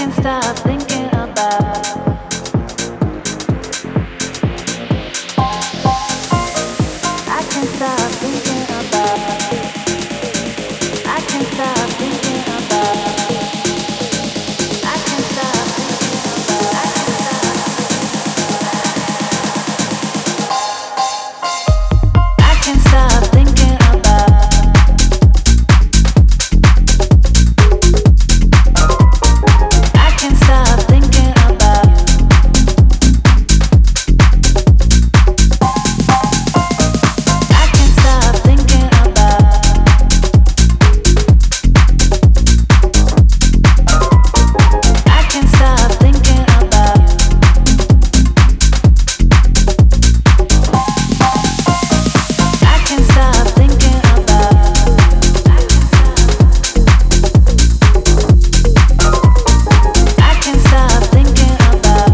can't stop thinking about. I can't stop thinking about. I can't stop thinking about. I can't stop thinking about. I can't stop thinking about. I can't stop thinking about you. I can't stop thinking about. I can't stop thinking about you. I can't stop thinking about I can't stop thinking about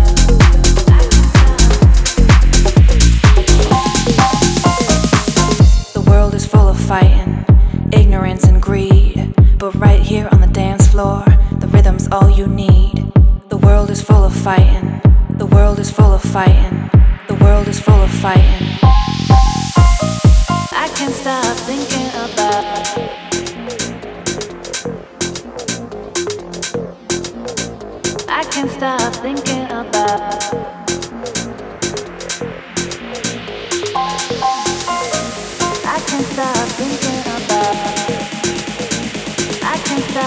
The world is full of fighting, ignorance and greed. But right here on the dance floor, the rhythm's all you need. The world is full of fighting. The world is full of fighting. The world is full of fighting. I can't stop thinking about. I can't stop thinking about. I can't stop thinking about. I can't stop